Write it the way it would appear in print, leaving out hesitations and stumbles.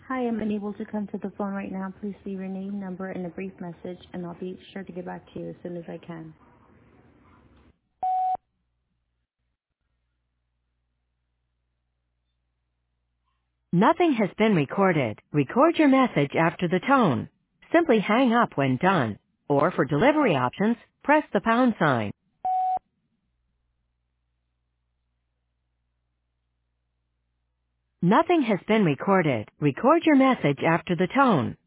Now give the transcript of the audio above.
Hi, I'm unable to come to the phone right now. Please leave your name, number, and a brief message, and I'll be sure to get back to you as soon as I can. Nothing has been recorded. Record your message after the tone. Simply hang up when done. Or for delivery options, press the pound sign. Nothing has been recorded. Record your message after the tone.